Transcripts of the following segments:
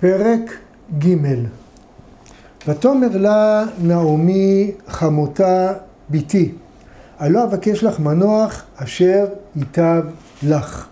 פרק ג' ותאמר לה נעמי חמותה ביתי, הלא אבקש לך מנוח אשר ייטב לך.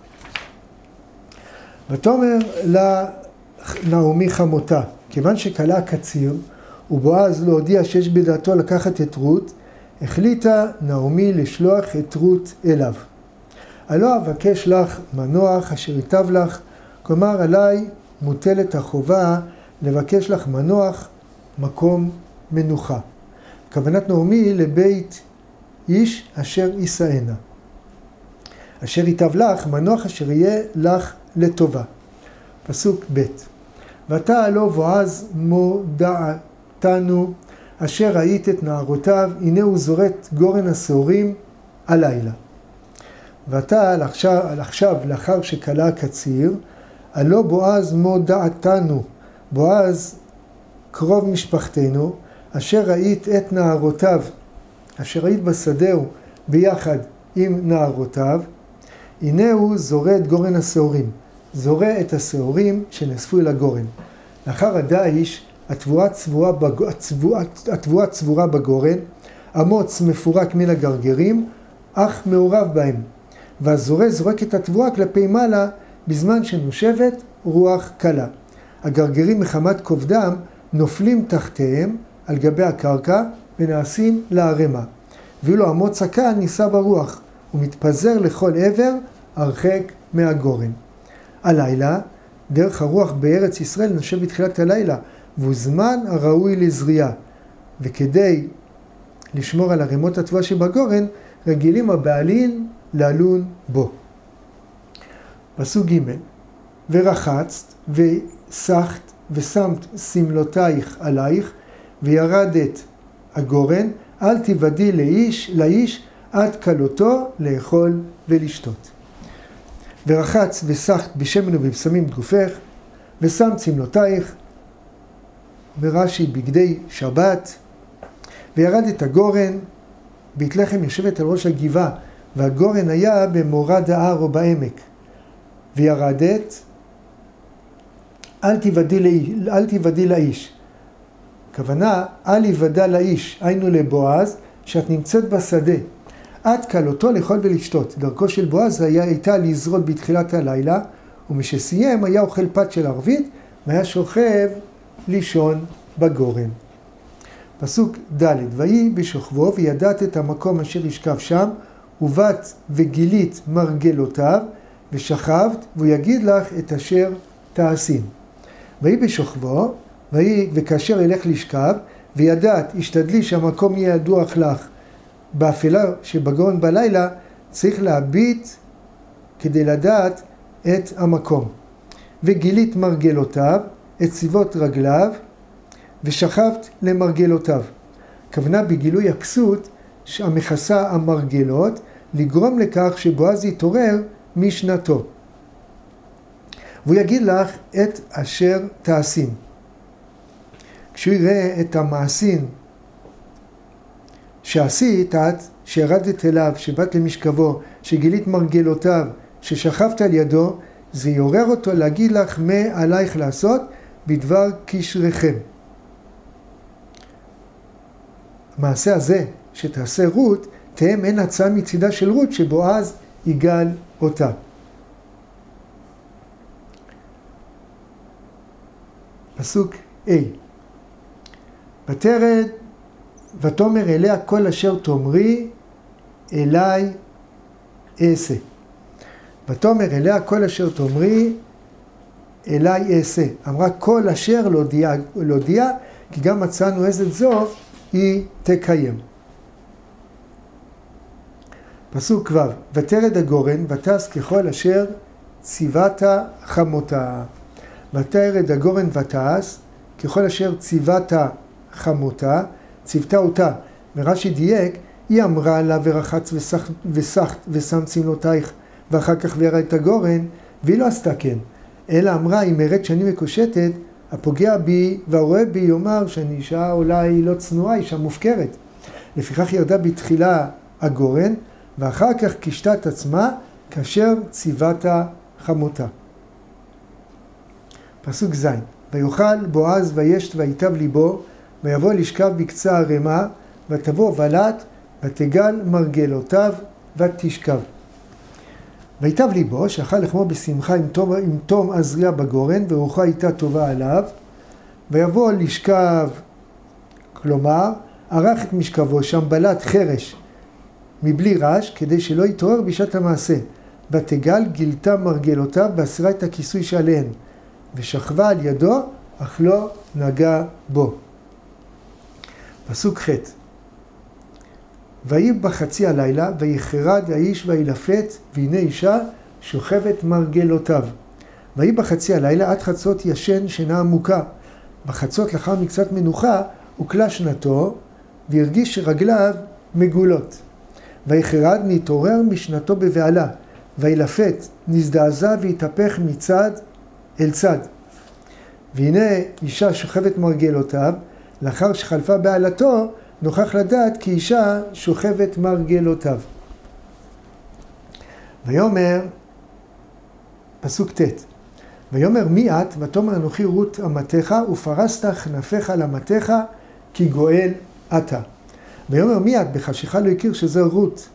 ותאמר לה נעמי חמותה, כיוון שכלה קציר ובועז לא הודיע שיש בדעתו לקחת את רות, החליטה נעמי לשלוח את רות אליו. הלא אבקש לך מנוח אשר ייטב לך, כלומר עליי מוטלת החובה לבקש לך מנוח, מקום מנוחה. כוונת נעמי לבית איש אשר יישאנה. אשר ייטב לך, מנוח אשר יהיה לך לטובה. פסוק ב' ועתה הלא בועז מודעתנו, אשר ראית את נערותיו, הנה הוא זורט גורן השעורים הלילה. ועתה עכשיו לאחר שכלה קציר, הלא בועז מודעתנו, בועז קרוב משפחתנו, אשר ראית את נערותיו, אשר ראית בשדהו ביחד עם נערותיו, הנה הוא זורט גורן השעורים, זורע את השעורים שנאספו אל הגורן. לאחר הדייש, התבואה צבורה בגורן, המוץ מפורק מן הגרגרים, אך מעורב בהם. והזורע זורק את התבואה כלפי מעלה, בזמן שנושבת רוח קלה. הגרגרים מחמת כובדם נופלים תחתיהם על גבי הקרקע ונעשים לערמה. ואילו המוץ הקל נישא ברוח ומתפזר לכל עבר הרחק מהגורן. הלילה, דרך הרוח בארץ ישראל נושב בתחילת הלילה, והוא זמן הראוי לזריעה. וכדי לשמור על ערימות התבואה שבגורן, רגילים הבעלים ללון בו. פסוק ג' ורחצת וסחת ושמת סמלותייך עלייך וירדת הגורן, אל תיבדי לאיש עד כלותו לאכול ולשתות. ורחצת וסחת בשמן ובבשמים בגופך ושמת סמלותייך, ברש"י בגדי שבת, וירדת הגורן, בית לחם יושבת על ראש הגבעה, והגורן היה במורד ההר או בעמק. וירדת, אל תיבדי לאיש. הכוונה, אל יוודע לאיש, היינו לבועז, שאת נמצאת בשדה. עד כלותו לאכול ולשתות. דרכו של בועז הייתה לזרות בתחילת הלילה, ומשסיים היה אוכל פת של ערבית, והיה שוכב לישון בגורן. פסוק ד' ויהי בשוכבו וידעת את המקום אשר ישכב שם, ובאת וגילית מרגלותיו, ושכבת, והוא יגיד לך את אשר תעשין. ויהי בשוכבו, וכאשר ילך לשכב, וידעת, השתדלי שהמקום יהיה ידוח לך, באפלה שבגורן בלילה, צריך להביט כדי לדעת את המקום. וגילית מרגלותיו, את צבאות רגליו, ושכבת למרגלותיו. כוונה בגילוי הכסות, המכסה המרגלות, לגרום לכך שבועז יתעורר משנתו. והוא יגיד לך את אשר תעשין. כשהוא יראה את המעשין שעשית את, שירדת אליו, שבאת למשכבו, שגילית מרגלותיו, ששכבת על ידו, זה יעורר אותו להגיד לך מה עלייך לעשות בדבר קשריכם. המעשה הזה שתעשה רות, תהיה מעין הצעה מצידה של רות שבועז יגאל אותה. פסוק A ותרד ותאמר אליה כל אשר תאמרי אליי אעשה. ותאמר אליה כל אשר תאמרי אליי אעשה. אמרה כל אשר להודיע, כי גם מצאנו עזת זו היא תקיים. פסוק ו' ותרד הגורן ותעש ככל אשר ציוות חמותה. ותרד הגורן ותעש ככל אשר ציוות חמותה, ציוותה אותה. ורש"י דייק, היא אמרה לה ורחץ וסחת ושמת סמלותייך, ואחר כך וירדת הגורן, והיא לא עשתה כן. אלא אמרה, אם אראה שאני מקושטת, הפוגע בי והרואה בי יאמר שאני אישה אולי לא צנועה, אישה מופקרת. לפיכך ירדה בתחילה הגורן, ואחר כך קשתה את עצמה כאשר ציוות חמותה. פסוק ז' ויאכל בועז וישת ויטב ליבו, ויבוא לשכב בקצה הרמה, ותבוא ולט, ותגל מרגלותיו, ותשכב. ויטב ליבו, שאכל לחמו בשמחה עם תום עזריה בגורן, ורוחה הייתה טובה עליו, ויבוא לשכב, כלומר, ערך את משכבו, שם בלט חרש, מבלי רעש, כדי שלא יתעורר בשעת המעשה. ותגל גילתה מרגלותיו, ואסרה את הכיסוי שעליהן, ושכבה על ידו, אך לא נגע בו. פסוק ח' ויהי בחצי הלילה, ויחרד האיש וילפת, והנה אישה שוכבת מרגלותיו. ויהי בחצי הלילה עד חצות ישן שינה עמוקה. בחצות לאחר מקצת מנוחה, הוקלה שנתו, והרגיש שרגליו מגולות. ויחרד נתעורר משנתו בבעלה, וילפת נזדעזע והתהפך מצד אל צד. והנה אישה שוכבת מרגלותיו, לאחר שחלפה בעלתו, נוכח לדעת כי אישה שוכבת מרגלותיו. ויאמר, פסוק ט' ויאמר מי את? ותאמר אנוכי רות אמתך, ופרסת כנפיך על אמתך, כי גואל אתה. ויאמר מי את? בחשיכה לא הכיר שזה רות.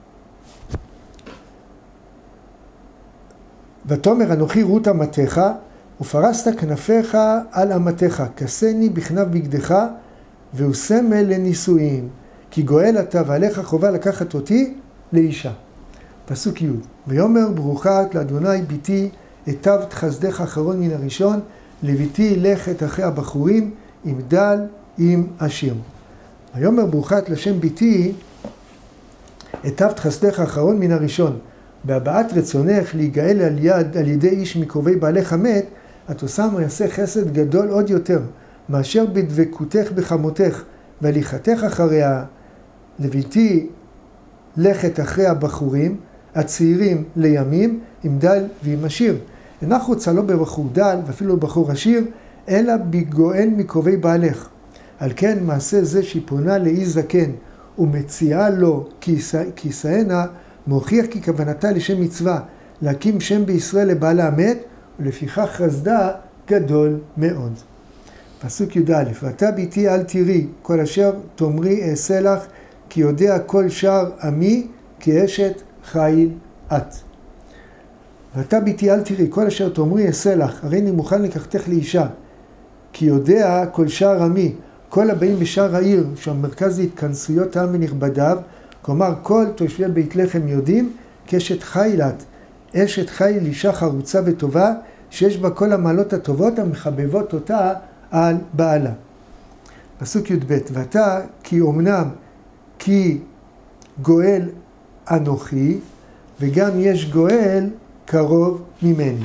ותאמר אנוכי רות אמתך, ופרסת כנפיך על אמתך, כסני בכנף בגדך, והוא סמל לנישואין, כי גואל אתה ועליך חובה לקחת אותי לאישה. פסוק י' ויאמר ברוכה את לאדוני ביתי, היטבת חסדך אחרון מן הראשון, לביתי לכת אחרי הבחורים, עם דל עם עשיר. ויאמר ברוכה את לשם ביתי, היטבת חסדך אחרון מן הראשון. בהבעת רצונך להיגאל על ידי איש מקרובי בעלך מת, את עושה מעשה חסד גדול עוד יותר, מאשר בדבקותך בחמותך, והליכתך אחריה, לביתי לכת אחרי הבחורים, הצעירים לימים, עם דל ועם עשיר. אינה רוצה לא בבחור דל, ואפילו בבחור עשיר, אלא בגואל מקרובי בעלך. על כן מעשה זה שהיא פונה לאיש זקן, ומציעה לו כי ישאנה, מוכיח כי כוונתה לשם מצווה, להקים שם בישראל לבעלה המת, ולפיכך חסדה גדול מאוד. פסוק י"א ואתה ביתי אל תראי, כל אשר תאמרי אעשה לך, כי יודע כל שאר עמי, כי אשת חיל את. ואתה ביתי אל תראי, כל אשר תאמרי אעשה לך, הרי אני מוכן לקחתך לאישה, כי יודע כל שאר עמי, כל הבאים בשאר העיר, שהמרכז להתכנסויות העם ונכבדיו, כלומר כל תושבי בית לחם יודעים, כאשת חיל את, אשת חיל אישה חרוצה וטובה, שיש בה כל המעלות הטובות המחבבות אותה על בעלה. פסוק י"ב ואתה כי אומנם כי גואל אנוכי, וגם יש גואל קרוב ממני.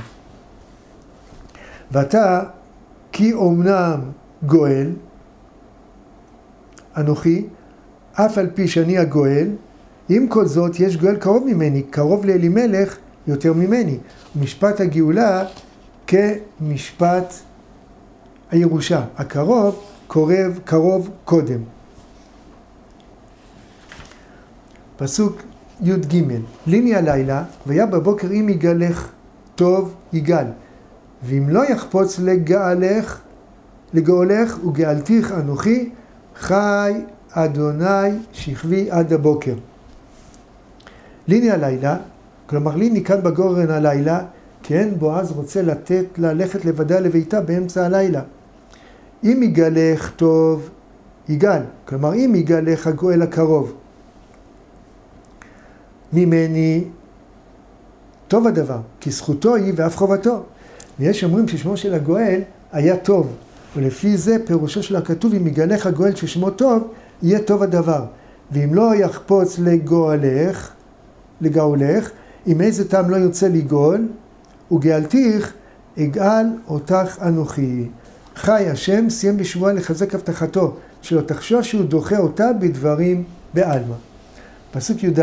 ואתה כי אומנם גואל אנוכי, אף על פי שאני הגואל, עם כל זאת יש גואל קרוב ממני, קרוב לאלימלך יותר ממני. משפט הגאולה כמשפט הירושה. הקרוב קרוב קודם. פסוק י"ג ליני הלילה, והיה בבוקר אם יגלך טוב יגל, ואם לא יחפוץ לגאולך וגאלתיך אנוכי, חי אדוני שכבי עד הבוקר. ליני הלילה, כלומר ליני כאן בגורן הלילה, כן, בועז רוצה ללכת לבדה לביתה באמצע הלילה. אם יגלך טוב יגל, כלומר אם יגלך הגואל הקרוב ממני, טוב הדבר, כי זכותו היא ואף חובתו. ויש אומרים ששמו של הגואל היה טוב, ולפי זה פירושו של הכתוב, אם יגלך הגואל ששמו טוב, יהיה טוב הדבר. ואם לא יחפוץ לגאולך, אם איזה טעם לא יוצא לגאול, וגאלתיך אגאל אותך אנוכי. חי השם, סיים בשבועה לחזק הבטחתו, שלא תחשוש שהוא דוחה אותה בדברים בעלמא. פסוק י"ד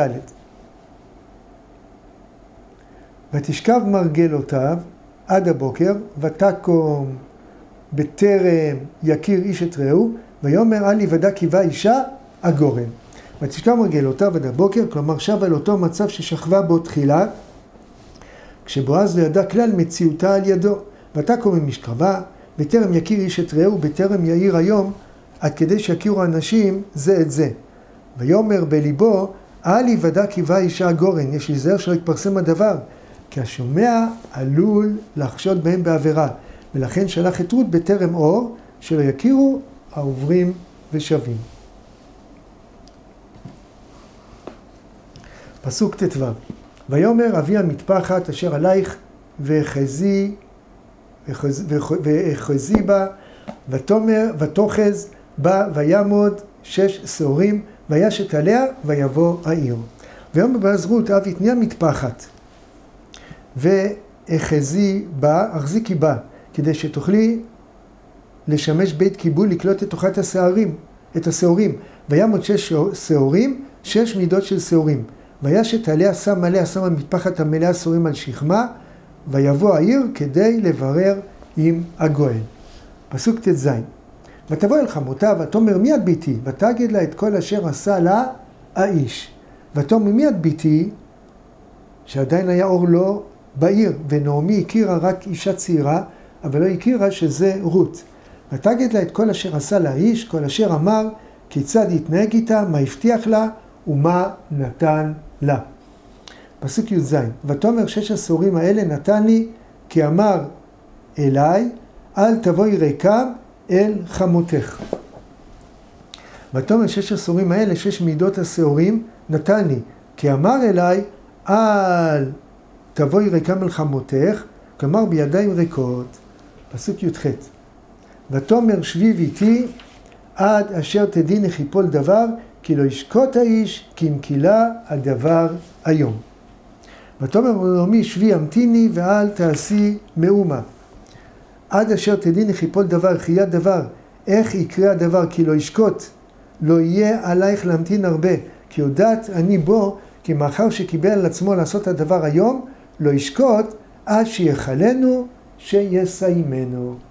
ותשכב מרגלותיו עד הבוקר, ותקום בטרם יכיר איש את רעהו, ויאמר אל יוודע כי באה אישה הגורן. ותשכב מרגלותיו עד הבוקר, כלומר שב על אותו מצב ששכבה בו תחילה, כשבועז לא ידע כלל מציאותה על ידו. ותקום ממשכבה, בטרם יכיר איש את רעהו, בטרם יאיר היום, עד כדי שיכירו אנשים זה את זה. ויאמר בליבו, אל יוודע כי בא אישה גורן, יש להיזהר שלא יתפרסם הדבר, כי השומע עלול לחשוד בהם בעבירה, ולכן שלח את רות בטרם אור, שלא יכירו העוברים ושבים. פסוק ט"ו. ויאמר אבי המטפחת אשר עלייך ואחזי בה, ותאחז בה ויעמוד 6 שעורים, וישת עליה ויבוא העיר. ויאמר באז רות אבי תני המטפחת ואחזי בה, החזיקי בה, כדי שתוכלי לשמש בית קיבול לקלוט את תוכת השעורים. ויעמוד 6 שעורים, 6 מידות של שעורים. וישת עליה, שם המטפחת המלאה שעורים על שכמה, ויבוא העיר כדי לברר עם הגואל. פסוק ט"ז. ותבוא אל חמותה ותאמר מי את ביתי? ותגיד לה את כל אשר עשה לה האיש. ותאמר מי את ביתי? שעדיין היה אור לו בעיר, ונעמי הכירה רק אישה צעירה, אבל לא הכירה שזה רות. ותגיד לה את כל אשר עשה לה האיש, כל אשר אמר, כיצד יתנהג איתה, מה הבטיח לה ומה נתן לה. פסוק י"ז. ותאמר 6 העשורים האלה נתן לי, כי אמר אליי, אל תבואי ריקם אל חמותך. ותאמר 6 העשורים האלה, 6 מידות השעורים, נתן לי, כי אמר אליי, אל תבואי ריקם אל חמותך, כלומר בידיים ריקות. פסוק י"ח. ותאמר שבי איתי עד אשר תדעי איך יפול דבר, כי לא ישקוט האיש, כי אם קילה הדבר היום. ותאמר נעמי שבי המתיני ואל תעשי מאומה. עד אשר תדעי איך יפול דבר, איך יהיה דבר, איך יקרה הדבר, כי לא ישקוט, לא יהיה עלייך להמתין הרבה, כי יודעת אני בו, כי מאחר שקיבל על עצמו לעשות הדבר היום, לא ישקוט עד שיחלנו שיסיימנו.